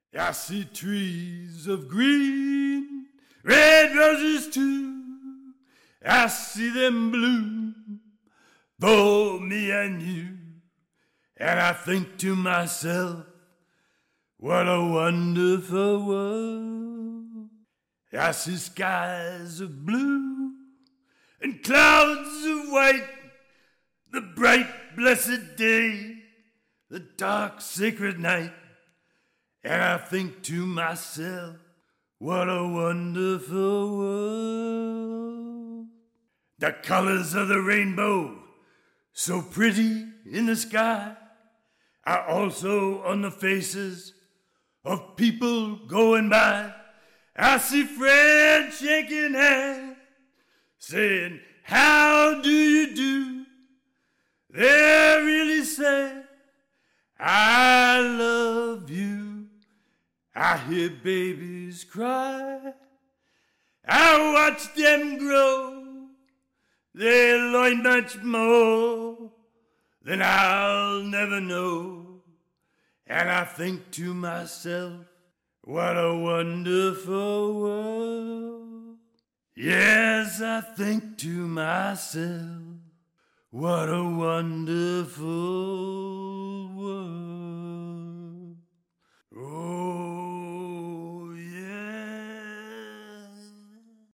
I see trees of green, red roses too. I see them bloom for me and you. And I think to myself, what a wonderful world. I see skies of blue and clouds of white, the bright blessed day, the dark sacred night. And I think to myself, what a wonderful world. The colors of the rainbow, so pretty in the sky, are also on the faces of people going by. I see friends shaking hands, saying, how do you do? They really say, I love you. I hear babies cry. I watch them grow. They learn much more than I'll never know. And I think to myself, what a wonderful world. Yes, I think to myself, what a wonderful